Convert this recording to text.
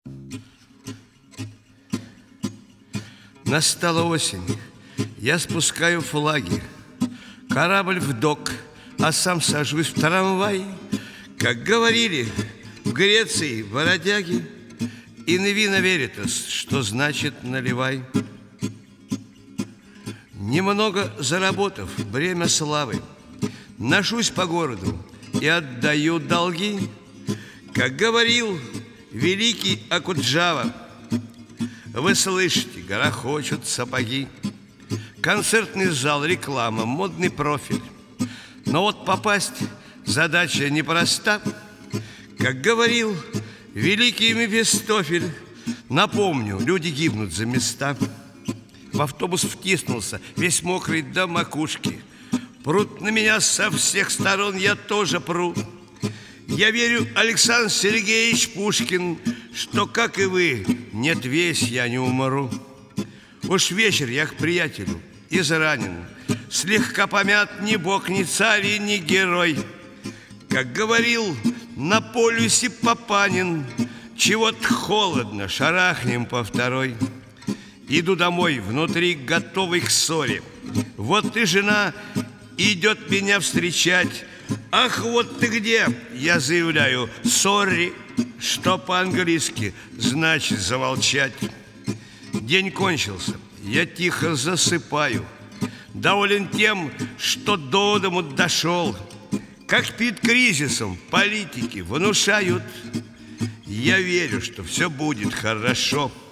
Настала осень, я спускаю флаги, корабль в док, а сам сажусь в трамвай. Как говорили в Греции бродяги, in vino veritas, что значит наливай. Немного заработав бремя славы, ношусь по городу и отдаю долги. Как говорил великий Акуджава, вы слышите, грохочут сапоги. Концертный зал, реклама, модный профиль. Но вот попасть задача непроста. Как говорил великий Мефистофель, напомню, люди гибнут за места. В автобус втиснулся, весь мокрый до макушки. Прут на меня со всех сторон, я тоже пру. Я верю, Александр Сергеевич Пушкин, что, как и вы, нет, весь я не умру. Уж вечер я к приятелю изранен, слегка помят, ни бог, ни царь и ни герой. Как говорил на полюсе Папанин, чего-то холодно, шарахнем по второй. Иду домой, внутри готовый к ссоре. Вот и жена идет меня встречать. Ах, вот ты где! Я заявляю, сорри, что по-английски значит замолчать. День кончился, я тихо засыпаю, доволен тем, что до дому дошел. Как перед кризисом политики внушают, я верю, что все будет хорошо.